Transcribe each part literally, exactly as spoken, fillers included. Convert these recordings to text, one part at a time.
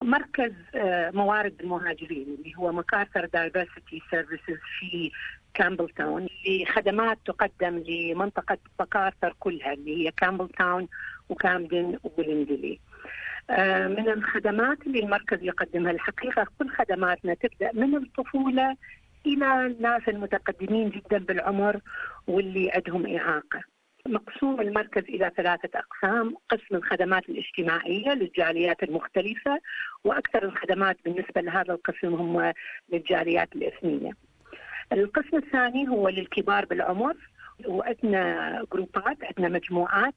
مركز موارد المهاجرين اللي هو ماكارثر دايفرسيتي سيرفيسز في كامبل تاون، لخدمات تقدم لمنطقة ماكارثر كلها اللي هي كامبل تاون وكامدن وبلندلي. من الخدمات اللي المركز يقدمها الحقيقة كل خدماتنا تبدأ من الطفولة إلى الناس المتقدمين جدا بالعمر واللي عندهم إعاقة. مقسوم المركز إلى ثلاثة أقسام: قسم الخدمات الاجتماعية للجاليات المختلفة، وأكثر الخدمات بالنسبة لهذا القسم هم للجاليات الإثنية. القسم الثاني هو للكبار بالعمر، وعندنا جروبات، عندنا مجموعات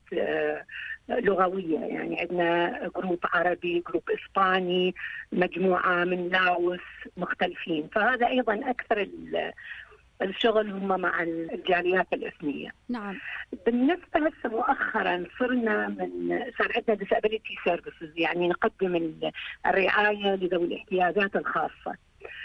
لغوية، يعني عندنا جروب عربي، جروب إسباني، مجموعة من لاوس مختلفين. فهذا أيضا أكثر الشغل هم مع الجاليات الإثنية. نعم. بالنسبة هسه مؤخرا صرنا من صار عندنا disability services، يعني نقدم الرعاية لذوي الاحتياجات الخاصة.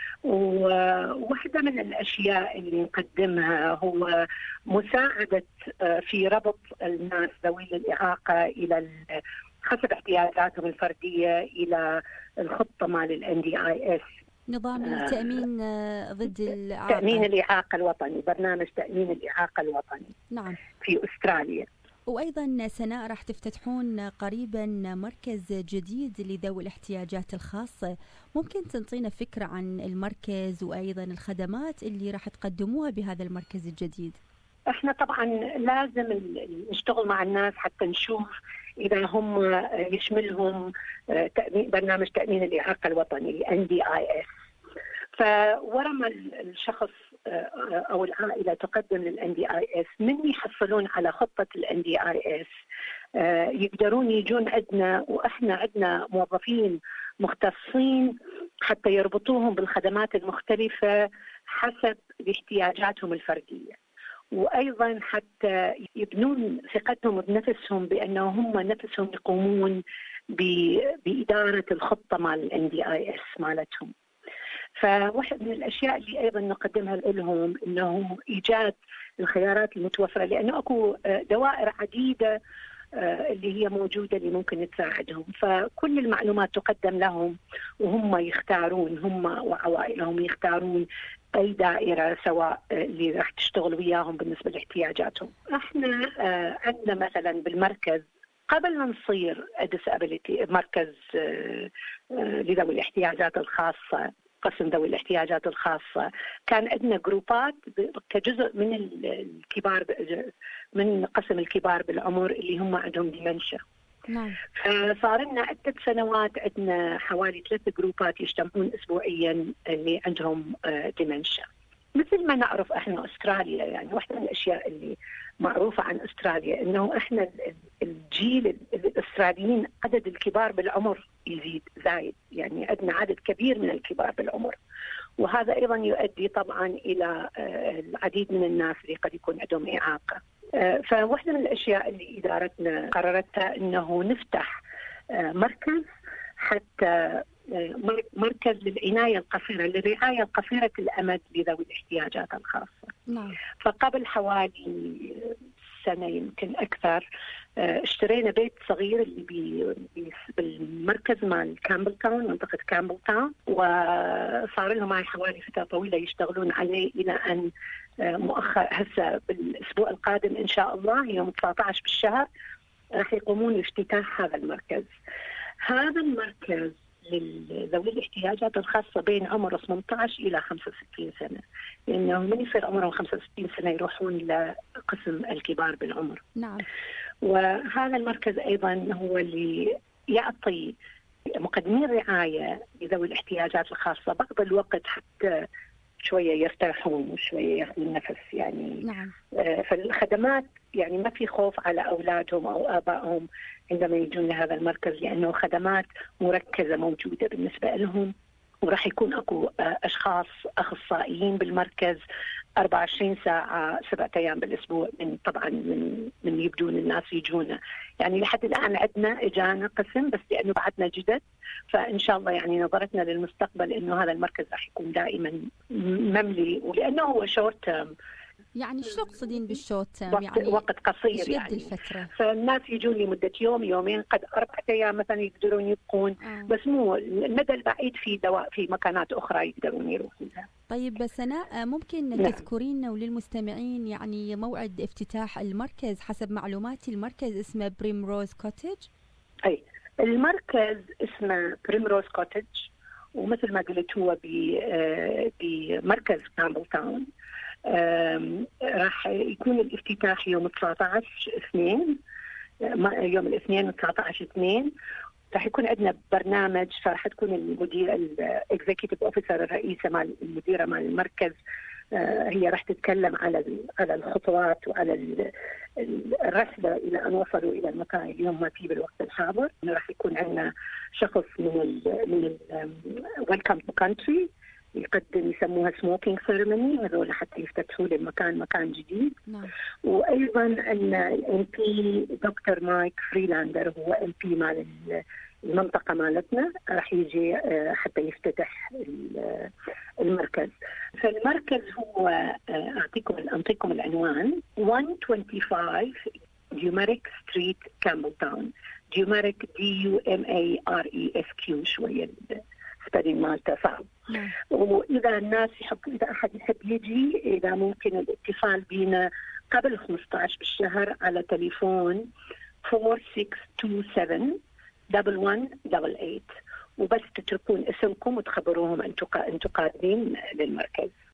وواحدة من الأشياء اللي نقدمها هو مساعدة في ربط الناس ذوي الإعاقة إلى حسب احتياجاتهم الفردية إلى الخطة مال ال إن دي آي إس، نظام التأمين ضد الإعاقة، تأمين الإعاقة الوطني، برنامج تأمين الإعاقة الوطني نعم في أستراليا. وأيضا سناء راح تفتتحون قريبا مركز جديد لذوي الاحتياجات الخاصة، ممكن تنطينا فكرة عن المركز وأيضا الخدمات اللي راح تقدموها بهذا المركز الجديد؟ احنا طبعا لازم نشتغل مع الناس حتى نشوف إذا هم يشملهم برنامج تأمين الإعاقة الوطني إن دي آي إس. فورا ما الشخص أو العائلة تقدم لل إن دي آي إس، من يحصلون على خطة ال إن دي آي إس يقدرون يجون عندنا، وإحنا عندنا موظفين مختصين حتى يربطوهم بالخدمات المختلفة حسب احتياجاتهم الفردية، وأيضا حتى يبنون ثقتهم بنفسهم بأنه هم نفسهم يقومون بإدارة الخطة مال ال إن دي آي إس مالتهم. فواحد من الأشياء اللي أيضا نقدمها لهم إنه إيجاد الخيارات المتوفرة، لأنه أكو دوائر عديدة اللي هي موجودة اللي ممكن تساعدهم، فكل المعلومات تقدم لهم وهم يختارون، هم وعوائلهم يختارون أي دائرة سواء اللي راح تشتغل وياهم بالنسبة لاحتياجاتهم. احنا عندنا مثلا بالمركز قبل ما نصير disability مركز لذوي الاحتياجات الخاصة، قسم ذوي الاحتياجات الخاصة، كان عندنا جروبات كجزء من الكبار من قسم الكبار بالعمر اللي هم عندهم ديمنشا. نعم. فصار لنا عدة سنوات عندنا حوالي ثلاث جروبات يجتمعون أسبوعيا اللي عندهم ديمنشا. مثل ما نعرف احنا أستراليا، يعني واحدة من الأشياء اللي معروفة عن أستراليا إنه احنا الجيل الأستراليين عدد الكبار بالعمر يزيد زايد، يعني عندنا عدد كبير من الكبار بالعمر، وهذا أيضا يؤدي طبعا إلى العديد من الناس اللي قد يكون عندهم إعاقة. فواحدة من الأشياء اللي إدارتنا قررتها إنه نفتح مركز، حتى مركز للعناية القصيرة، للرعاية القصيرة الأمد لذوي الاحتياجات الخاصة. نعم. فقبل حوالي سنة يمكن أكثر اشترينا بيت صغير اللي بالمركز مال كامبل تاون، منطقة كامبل تاون، وصار لهم معي حوالي فترة طويلة يشتغلون عليه إلى أن مؤخر هسه بالأسبوع القادم إن شاء الله يوم تسعة عشر بالشهر راح يقومون بافتتاح هذا المركز. هذا المركز لذوي الاحتياجات الخاصة بين عمر ثمانية عشر إلى خمسة وستين سنة، لأنه من يصير عمرهم خمسة وستين سنة يروحون لقسم الكبار بالعمر. نعم. وهذا المركز أيضا هو اللي يعطي مقدمين رعاية لذوي الاحتياجات الخاصة بعض الوقت حتى شوية يرتاحون وشوية ياخذون نفس يعني. نعم. فالخدمات يعني ما في خوف على أولادهم أو آبائهم عندما يجون لهذا المركز، لأنه خدمات مركزة موجودة بالنسبة لهم، وراح يكون أكو أشخاص أخصائيين بالمركز أربعة وعشرين ساعة سبعة أيام بالأسبوع، من طبعا من من يبدون الناس يجونا. يعني لحد الآن عندنا إجانا قسم بس لأنه بعدنا جدد، فإن شاء الله يعني نظرتنا للمستقبل إنه هذا المركز راح يكون دائما مملي، ولأنه هو شورت تيرم يعني شو تقصدين بالشورت تيرم؟ وقت, يعني وقت قصير إيش قد يعني الفترة؟ فالناس يجون لمدة يوم يومين، قد أربعة أيام مثلا يقدرون يبقون. آه. بس مو المدى البعيد في دواء في مكانات أخرى يقدرون يروحون لها. طيب سناء، ممكن نعم. تذكرين وللمستمعين يعني موعد افتتاح المركز؟ حسب معلوماتي المركز اسمه بريمروز كوتيج. أي المركز اسمه بريمروز كوتيج، ومثل ما قلت هو بمركز كامبل تاون. راح يكون الافتتاح يوم ثلاثة عشر اثنين، يوم الاثنين ثلاثة عشر اثنين. راح يكون عندنا برنامج، فراح تكون المدير الاكزيكتيف اوفيسر الرئيسه مال المديره مال المركز، هي راح تتكلم على على الخطوات وعلى الرحله الى ان وصلوا الى المكان اللي هم فيه بالوقت الحاضر. راح يكون عندنا شخص من ال من ويلكم تو كونتري يقدم، يسموها سموكينج سيرموني، هذول حتى يفتتحوا للمكان مكان جديد. نعم. وايضا ان ام بي دكتور مايك فريلاندر، هو ام بي مال المنطقه مالتنا، راح يجي حتى يفتتح المركز. فالمركز هو اعطيكم اعطيكم العنوان مئة وخمسة وعشرين ديوماريك ستريت كامبل تاون. ديوماريك دي يو ام اي ار اي اس كيو، شويه سبيلينج مالته صعب. نعم. واذا الناس يحب، اذا احد يحب يجي، اذا ممكن الاتصال بينا قبل خمسة عشر بالشهر على تليفون أربعة ستة اثنين سبعة واحد واحد ثمانية ثمانية، وبس تتركون اسمكم وتخبروهم انتم انتم قادمين للمركز.